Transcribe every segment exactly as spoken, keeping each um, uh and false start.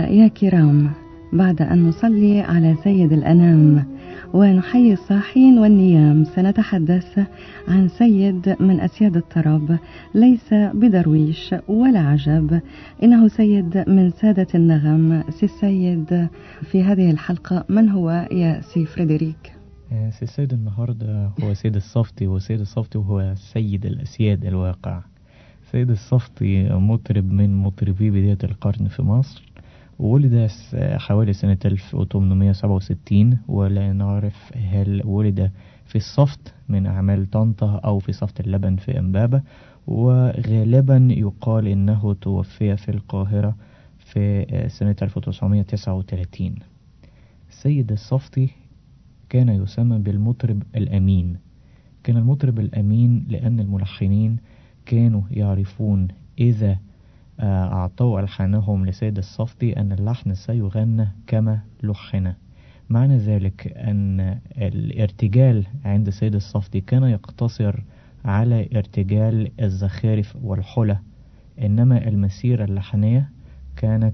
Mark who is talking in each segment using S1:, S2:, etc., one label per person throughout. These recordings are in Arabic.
S1: يا كرام، بعد أن نصلي على سيد الأنام ونحيي الصاحين والنيام، سنتحدث عن سيد من أسياد الطرب، ليس بدرويش ولا عجب، إنه سيد من سادة النغم. سي السيد في هذه الحلقة من هو يا سي فريدريك؟
S2: سي السيد النهاردة هو سيد الصفتي، وسيد الصفتي هو سيد الأسياد الواقع. سيد الصفتي مطرب من مطربي بداية القرن في مصر، ولد حوالي سنة ألف وثمانمائة وسبعة وستين، ولا نعرف هل ولد في الصفت من أعمال طنطا أو في صفت اللبن في إمبابة، وغالبا يقال إنه توفي في القاهرة في سنة ألف وتسعمائة وتسعة وثلاثين. سيد الصفتي كان يسمى بالمطرب الأمين. كان المطرب الأمين لأن الملحنين كانوا يعرفون إذا أعطوا ألحانهم لسيد الصفتي أن اللحن سيغنى كما لحن. معنى ذلك أن الارتجال عند سيد الصفتي كان يقتصر على ارتجال الزخارف والحلى، إنما المسيرة اللحنية كانت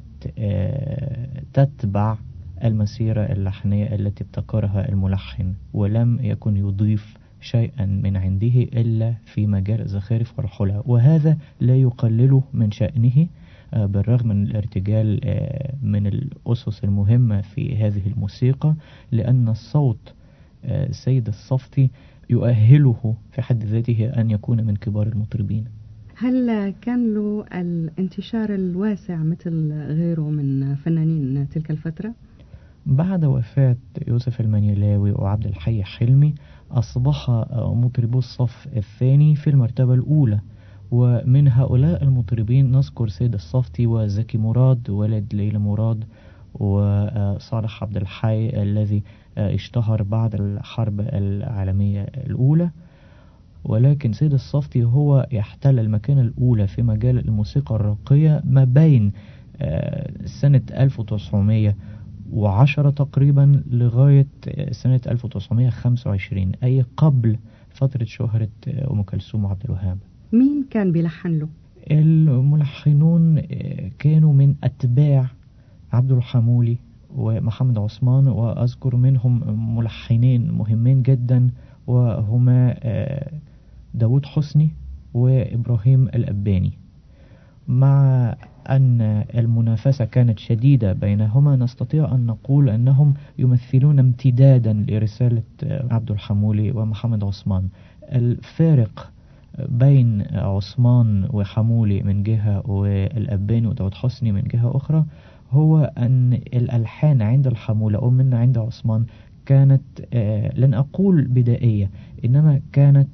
S2: تتبع المسيرة اللحنية التي ابتكرها الملحن، ولم يكن يضيف شيئا من عنده إلا في مجال الزخارف والحلى، وهذا لا يقلل من شأنه بالرغم من الارتجال من الأسس المهمة في هذه الموسيقى، لأن الصوت سيد الصفتي يؤهله في حد ذاته أن يكون من كبار المطربين.
S1: هل كان له الانتشار الواسع مثل غيره من فنانين تلك الفترة؟
S2: بعد وفاة يوسف المنيلاوي وعبد الحي حلمي أصبح مطربو الصف الثاني في المرتبة الأولى، ومن هؤلاء المطربين نذكر سيد الصفتي وزكي مراد ولد ليلى مراد وصالح عبد الحي الذي اشتهر بعد الحرب العالمية الأولى. ولكن سيد الصفتي هو يحتل المكانة الأولى في مجال الموسيقى الراقية ما بين سنة ألف وتسعمائة وعشرة تقريبا لغاية سنة ألف وتسعمائة وخمسة وعشرين، أي قبل فترة شهرة أم كلثوم وعبد الوهاب.
S1: مين كان بيلحن له؟
S2: الملحنون كانوا من أتباع عبد الحمولي ومحمد عثمان، وأذكر منهم ملحنين مهمين جدا وهما داود حسني وإبراهيم الأباني. مع أن المنافسة كانت شديدة بينهما، نستطيع أن نقول أنهم يمثلون امتدادا لرسالة عبد الحمولي ومحمد عثمان. الفارق بين عثمان وحمولي من جهة والأباني وداود حسني من جهة أخرى هو أن الألحان عند الحمولة أو من عند عثمان كانت لن أقول بدائية، إنما كانت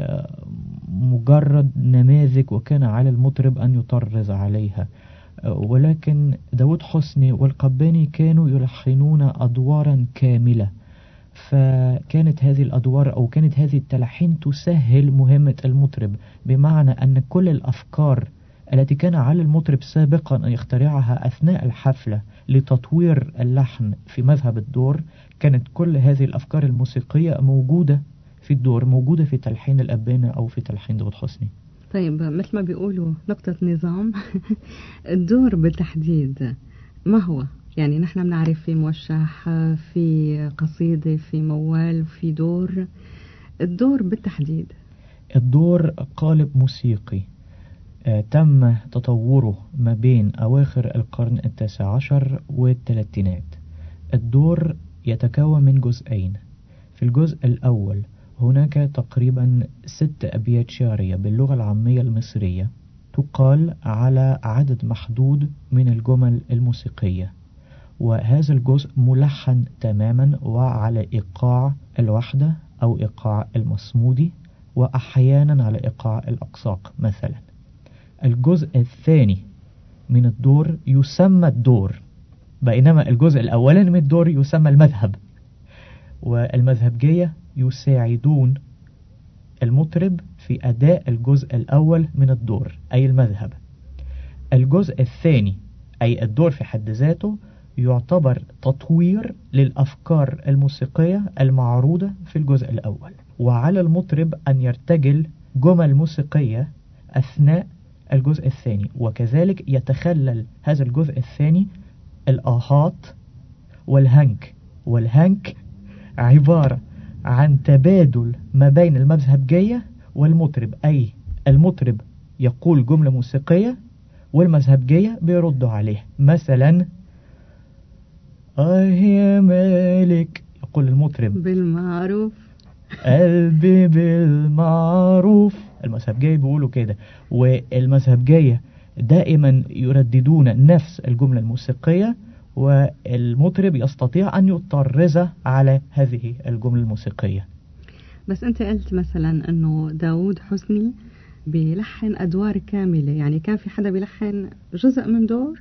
S2: مجرد نماذج وكان على المطرب أن يطرز عليها. ولكن داود حسني والقباني كانوا يلحنون أدوارا كاملة، فكانت هذه الأدوار أو كانت هذه التلحين تسهل مهمة المطرب، بمعنى أن كل الأفكار التي كان على المطرب سابقا أن يخترعها أثناء الحفلة لتطوير اللحن في مذهب الدور، كانت كل هذه الأفكار الموسيقية موجودة في الدور، موجودة في تلحين الأبانة أو في تلحين داود حسني.
S1: طيب، مثل ما بيقولوا نقطة نظام الدور بالتحديد ما هو؟ يعني نحن بنعرف في موشح، في قصيدة، في موال، في دور. الدور بالتحديد،
S2: الدور قالب موسيقي آه تم تطوره ما بين أواخر القرن التاسع عشر والثلاثينات. الدور يتكون من جزئين. في الجزء الأول هناك تقريبا ست أبيات شعرية باللغة العامية المصرية تقال على عدد محدود من الجمل الموسيقية، وهذا الجزء ملحن تماما وعلى إيقاع الوحدة أو إيقاع المصمودي، وأحيانا على إيقاع الأقساق مثلا. الجزء الثاني من الدور يسمى الدور، بينما الجزء الأولاني من الدور يسمى المذهب، والمذهبجية يساعدون المطرب في أداء الجزء الأول من الدور أي المذهب. الجزء الثاني أي الدور في حد ذاته يعتبر تطوير للأفكار الموسيقية المعروضة في الجزء الأول، وعلى المطرب أن يرتجل جمل موسيقية أثناء الجزء الثاني، وكذلك يتخلل هذا الجزء الثاني الآهات والهنك. والهنك عبارة عن تبادل ما بين المذهبجية والمطرب، أي المطرب يقول جملة موسيقية والمذهبجية بيردوا عليه. مثلا آه يا مالك، يقول المطرب
S1: بالمعروف
S2: قلبي بالمعروف. المذهبجية بيقولوا كده، والمذهبجية دائما يرددون نفس الجملة الموسيقية، والمطرب يستطيع أن يطرز على هذه الجملة الموسيقية.
S1: بس أنت قلت مثلا أنه داود حسني بيلحن أدوار كاملة، يعني كان في حدا بيلحن جزء من دور؟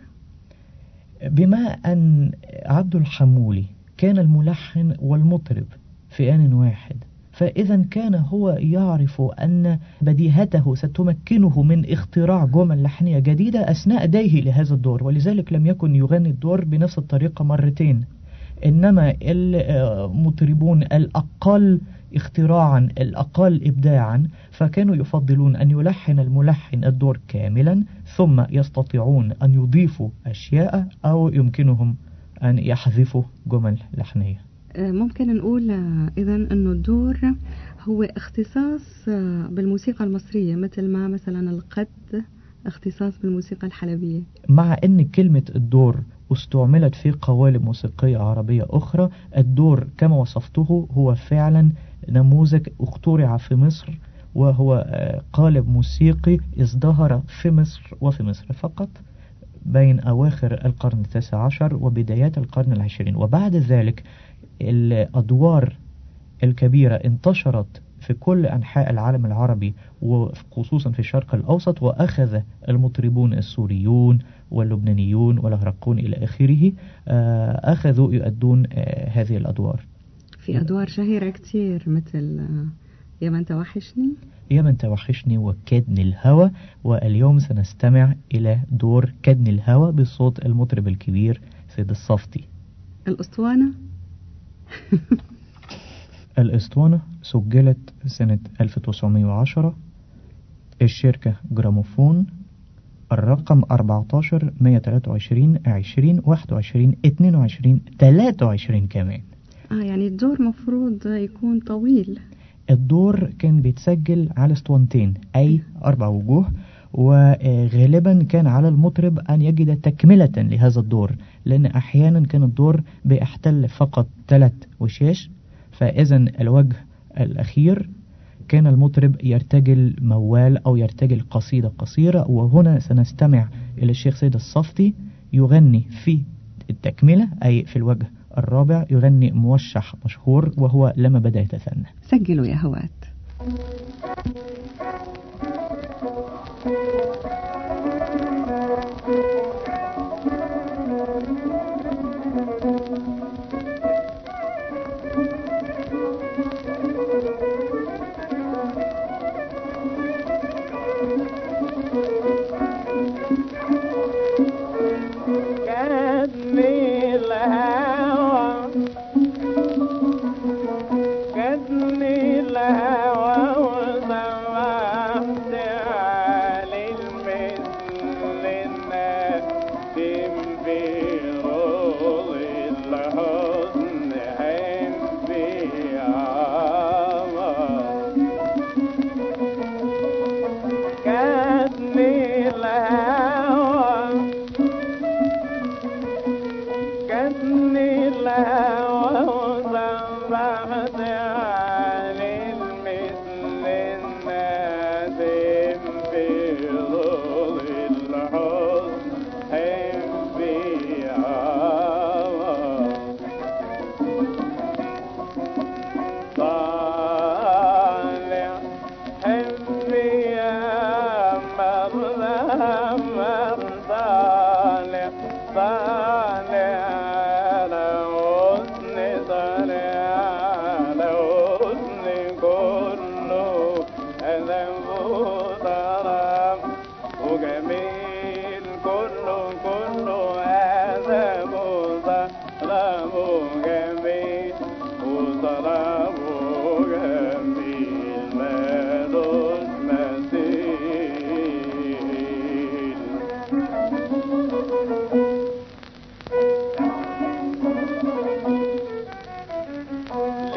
S2: بما أن عبد الحمولي كان الملحن والمطرب في آن واحد، فإذا كان هو يعرف أن بديهته ستمكنه من اختراع جمل لحنية جديدة أثناء أدائه لهذا الدور، ولذلك لم يكن يغني الدور بنفس الطريقة مرتين. إنما المطربون الأقل اختراعا الأقل إبداعا فكانوا يفضلون أن يلحن الملحن الدور كاملا، ثم يستطيعون أن يضيفوا أشياء أو يمكنهم أن يحذفوا جمل لحنية.
S1: ممكن نقول إذا أنه الدور هو اختصاص بالموسيقى المصرية، مثل ما مثلا القد اختصاص بالموسيقى الحلبية.
S2: مع أن كلمة الدور استعملت في قوالب موسيقية عربية أخرى، الدور كما وصفته هو فعلا نموذج اخترع في مصر، وهو قالب موسيقي ازدهر في مصر وفي مصر فقط بين أواخر القرن التاسع عشر وبدايات القرن العشرين. وبعد ذلك الأدوار الكبيرة انتشرت في كل أنحاء العالم العربي وخصوصا في الشرق الأوسط، وأخذ المطربون السوريون واللبنانيون والعراقيون إلى آخره أخذوا يؤدون هذه الأدوار.
S1: في أدوار شهيرة كتير مثل يا من توحشني
S2: يا من توحشني وكدن الهوى، واليوم سنستمع إلى دور كدن الهوى بصوت المطرب الكبير سيد الصفتي.
S1: الأسطوانة
S2: الأسطوانة سجلت سنة ألف وتسعمائة وعشرة، الشركة جراموفون، الرقم أربعة عشر مائة وثلاثة وعشرين عشرين واحد وعشرين اثنين وعشرين ثلاثة وعشرين كمان.
S1: آه يعني الدور مفروض يكون طويل.
S2: الدور كان بيتسجل على اسطوانتين أي أربع وجوه، وغالبا كان على المطرب أن يجد تكملة لهذا الدور، لأن أحيانا كان الدور بيحتل فقط ثلاث وشاش، فإذا الوجه الأخير كان المطرب يرتجل موال أو يرتجل قصيدة قصيرة. وهنا سنستمع إلى الشيخ سيد الصفتي يغني في التكملة أي في الوجه الرابع، يغني موشح مشهور وهو لما بدأ يتثنى.
S1: سجلوا يا هوات.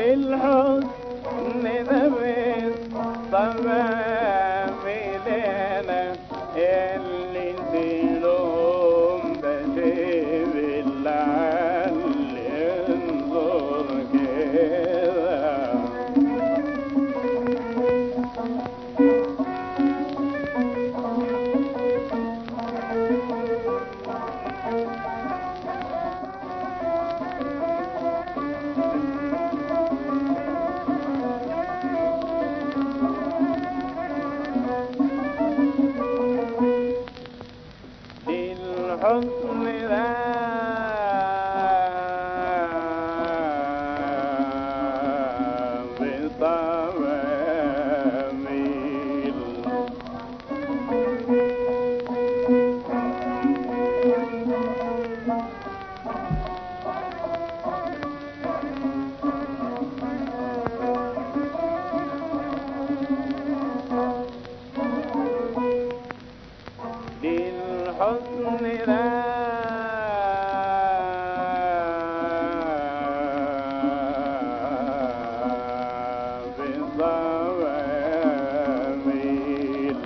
S3: للحسن ذبت طبع لنا اللي تلوم بجيب اللعل ينظر كذا للحسن ذا بطبع ميل للحسن ذا بطبع ميل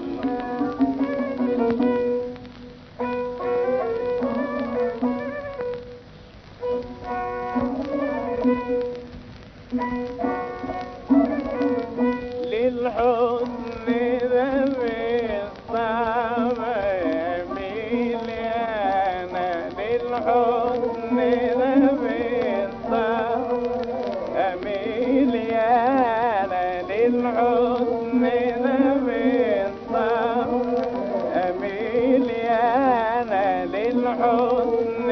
S3: للحسن ذا بالطبع مليانة للحسن ذا بالطبع مليانة للحسن ذا بالطبع مليانة للحسن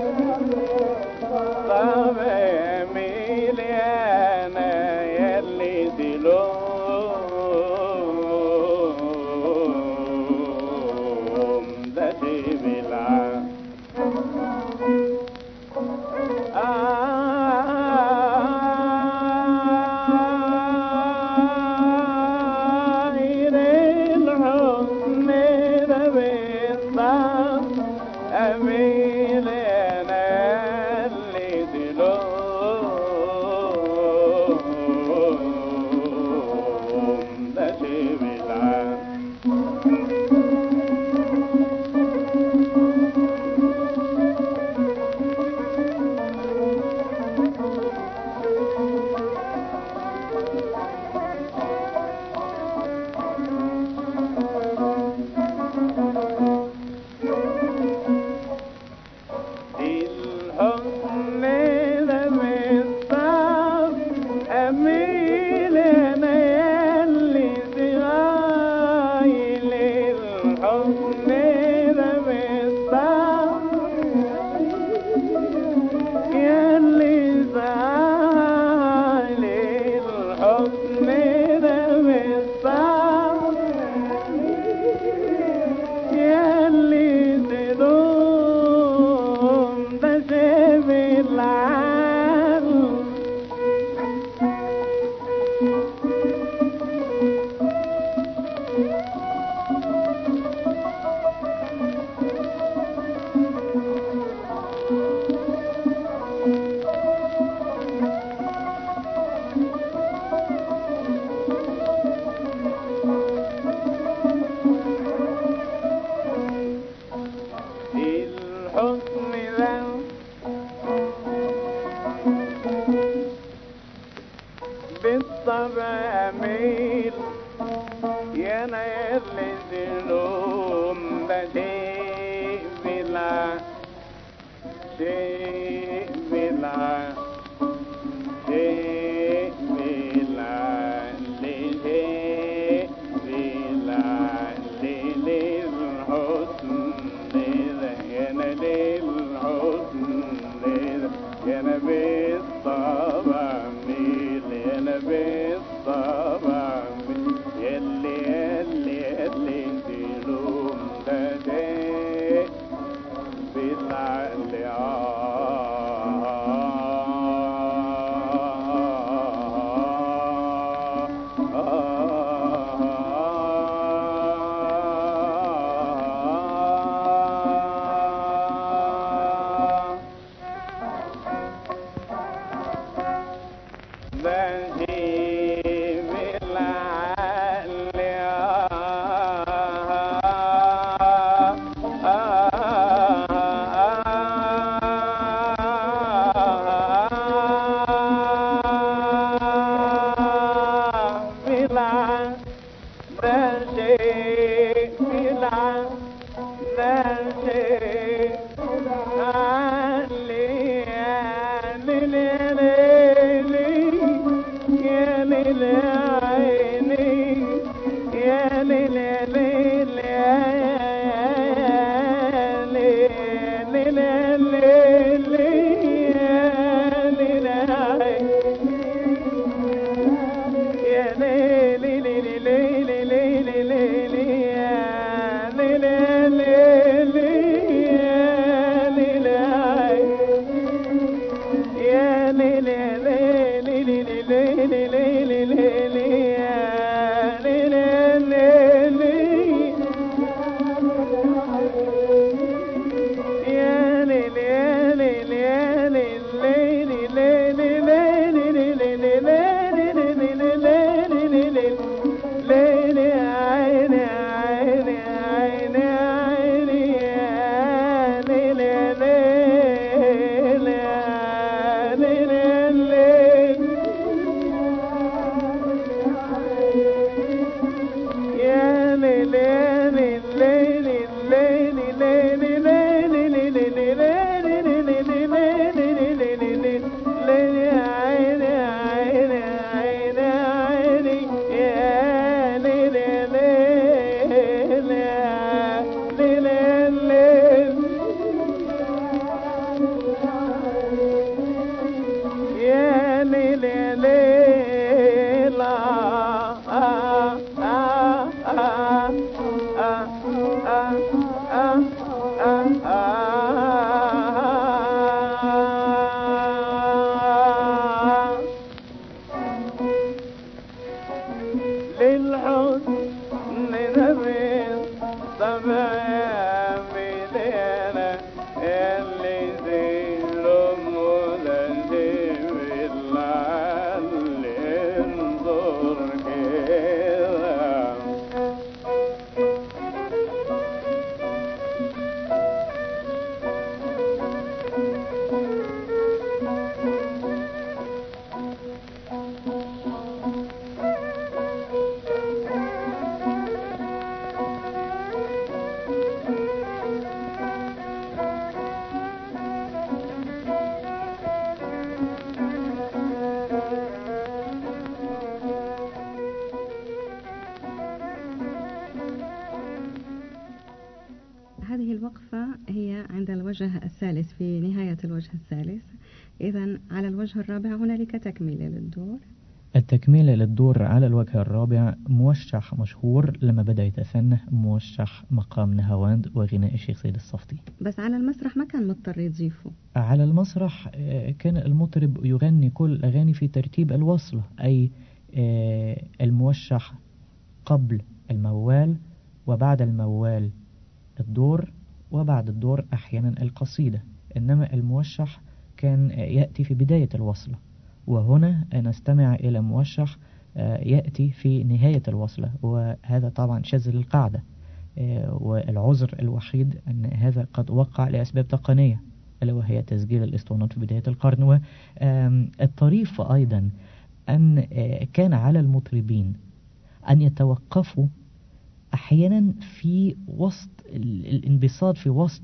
S3: طبع مليانة يلي تلوم ده تبلع الحسن ده بالطبع مليانة اللي تلوم ده تبلع الحسن ذا بالطبع مليانة يلي تغايل الحسن ذا بالطبع يلي تغايل الحسن ذا بالطبع يلي تدوم ده شبه العال الحسن ذا بالطبع ميل يا انا يلي تلوم بدي بلا شيء بلا شيء بلا لشيء بلا للحسن ذا يا انا للحسن ذا يا انا بالطبع ميل يا انا بالطبع ميل يلي يلي يلي تلوم
S1: هذه الوقفة هي عند الوجه الثالث في نهاية الوجه الثالث. إذن على الوجه الرابع هنالك تكملة للدور.
S2: التكملة للدور على الوجه الرابع موشح مشهور لما بدأ يتسنه، موشح مقام نهاوند وغناء الشيخ سيد الصفتي.
S1: بس على المسرح ما كان مضطر يضيفه.
S2: على المسرح كان المطرب يغني كل الأغاني في ترتيب الوصلة، أي الموشح قبل الموال وبعد الموال الدور وبعد الدور أحيانا القصيدة، إنما الموشح كان يأتي في بداية الوصلة، وهنا نستمع إلى موشح يأتي في نهاية الوصلة، وهذا طبعا شاذ للقاعدة، والعذر الوحيد أن هذا قد وقع لأسباب تقنية ألا وهي تسجيل الإسطوانات في بداية القرن. والطريف أيضا أن كان على المطربين أن يتوقفوا أحيانا في وسط الانبساط، في وسط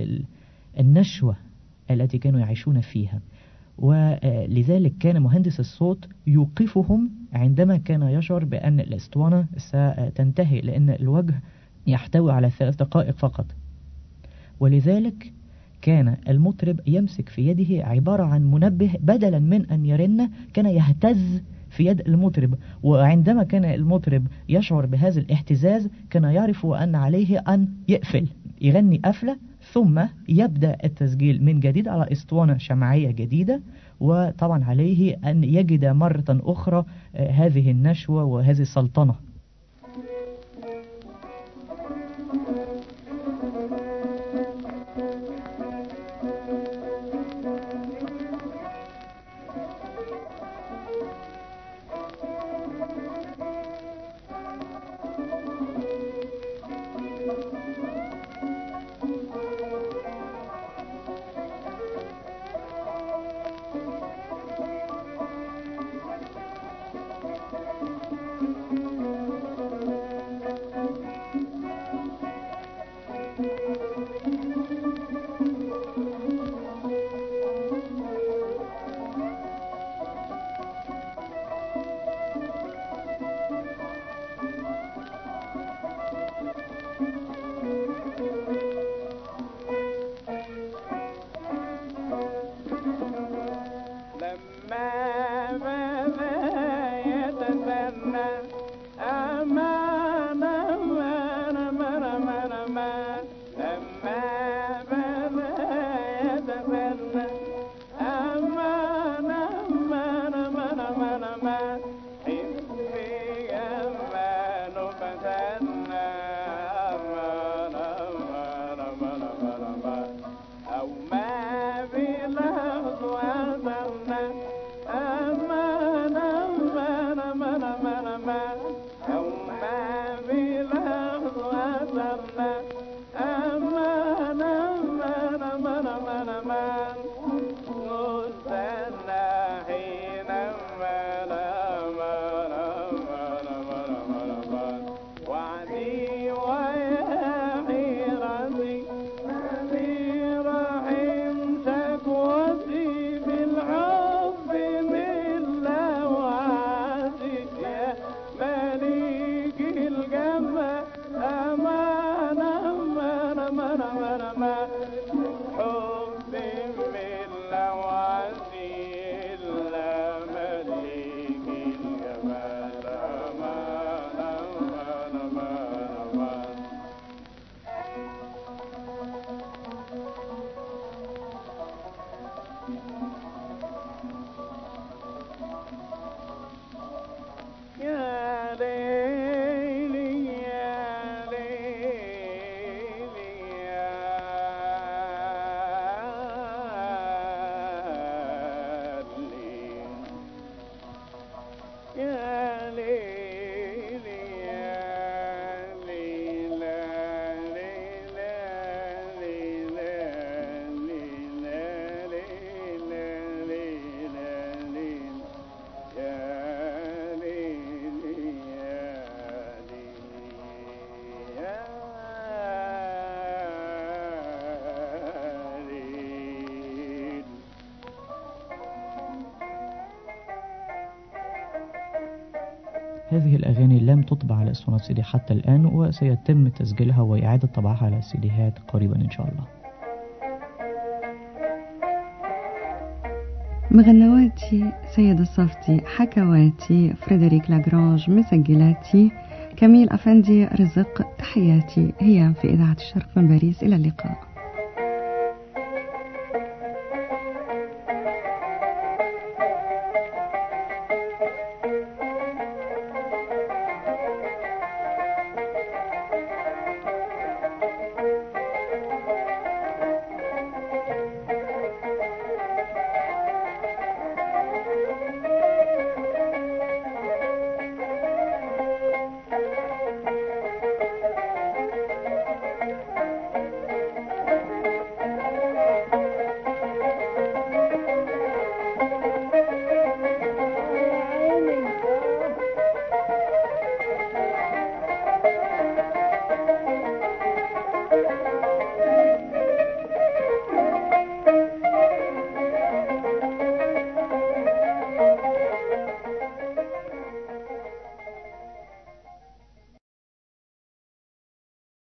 S2: النشوة التي كانوا يعيشون فيها، ولذلك كان مهندس الصوت يوقفهم عندما كان يشعر بأن الأسطوانة ستنتهي، لأن الوجه يحتوي على ثلاث دقائق فقط. ولذلك كان المطرب يمسك في يده عبارة عن منبه، بدلا من أن يرن كان يهتز في يد المطرب، وعندما كان المطرب يشعر بهذا الاهتزاز كان يعرف أن عليه أن يقفل، يغني قفلة ثم يبدأ التسجيل من جديد على اسطوانة شمعية جديدة، وطبعا عليه أن يجد مرة أخرى هذه النشوة وهذه السلطنة. هذه الأغاني لم تطبع على اسطوانات سي دي حتى الآن، وسيتم تسجيلها وإعادة طبعها على سيديهات قريبا إن شاء الله.
S1: مغنواتي سيد الصفتي، حكواتي فريدريك لاغرانج، مسجلاتي كميل أفندي، رزق، تحياتي. هي في إذاعة الشرق من باريس، إلى اللقاء.